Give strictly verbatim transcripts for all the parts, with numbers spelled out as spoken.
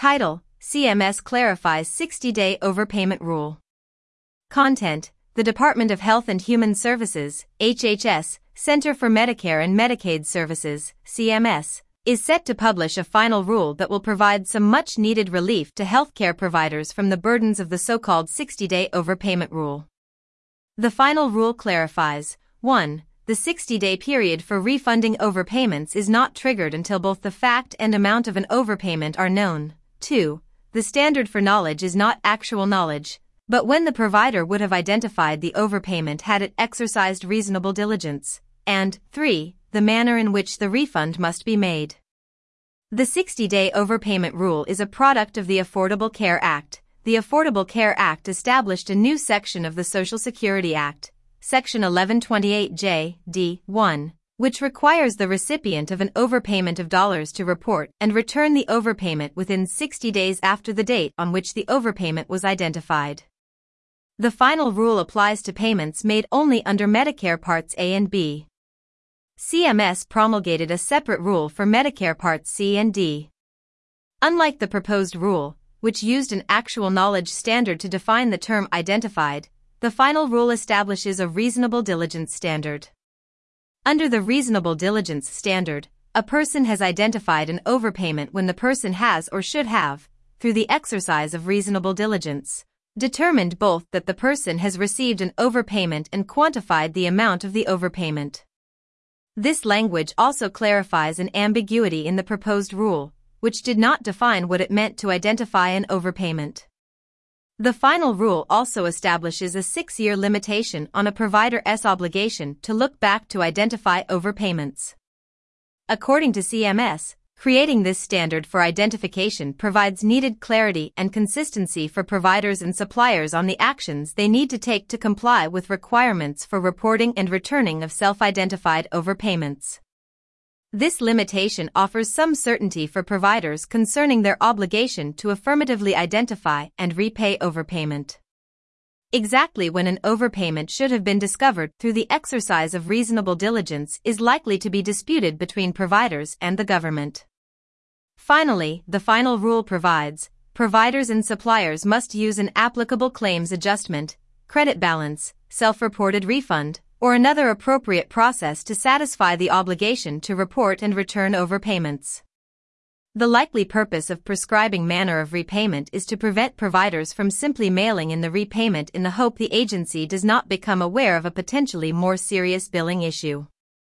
Title: C M S clarifies sixty-day overpayment rule. Content: the Department of Health and Human Services, H H S, Center for Medicare and Medicaid Services, C M S, is set to publish a final rule that will provide some much-needed relief to healthcare providers from the burdens of the so-called sixty-day overpayment rule. The final rule clarifies: one. The sixty-day period for refunding overpayments is not triggered until both the fact and amount of an overpayment are known. two. The standard for knowledge is not actual knowledge, but when the provider would have identified the overpayment had it exercised reasonable diligence. And three. The manner in which the refund must be made. The sixty-day overpayment rule is a product of the Affordable Care Act. The Affordable Care Act established a new section of the Social Security Act, Section eleven twenty-eight J, D, one, which requires the recipient of an overpayment of dollars to report and return the overpayment within sixty days after the date on which the overpayment was identified. The final rule applies to payments made only under Medicare Parts A and B. C M S promulgated a separate rule for Medicare Parts C and D. Unlike the proposed rule, which used an actual knowledge standard to define the term identified, the final rule establishes a reasonable diligence standard. Under the reasonable diligence standard, a person has identified an overpayment when the person has or should have, through the exercise of reasonable diligence, determined both that the person has received an overpayment and quantified the amount of the overpayment. This language also clarifies an ambiguity in the proposed rule, which did not define what it meant to identify an overpayment. The final rule also establishes a six-year limitation on a provider's obligation to look back to identify overpayments. According to C M S, creating this standard for identification provides needed clarity and consistency for providers and suppliers on the actions they need to take to comply with requirements for reporting and returning of self-identified overpayments. This limitation offers some certainty for providers concerning their obligation to affirmatively identify and repay overpayment. Exactly when an overpayment should have been discovered through the exercise of reasonable diligence is likely to be disputed between providers and the government. Finally, the final rule provides, providers and suppliers must use an applicable claims adjustment, credit balance, self-reported refund, or another appropriate process to satisfy the obligation to report and return overpayments. The likely purpose of prescribing manner of repayment is to prevent providers from simply mailing in the repayment in the hope the agency does not become aware of a potentially more serious billing issue.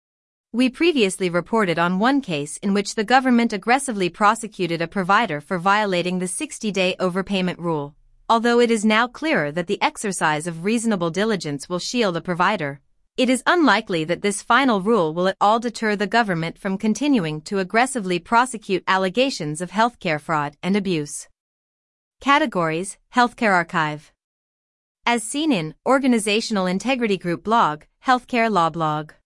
We previously reported on one case in which the government aggressively prosecuted a provider for violating the sixty-day overpayment rule. Although it is now clearer that the exercise of reasonable diligence will shield a provider, it is unlikely that this final rule will at all deter the government from continuing to aggressively prosecute allegations of healthcare fraud and abuse. Categories: Healthcare Archive. As seen in Organizational Integrity Group blog, Healthcare Law blog.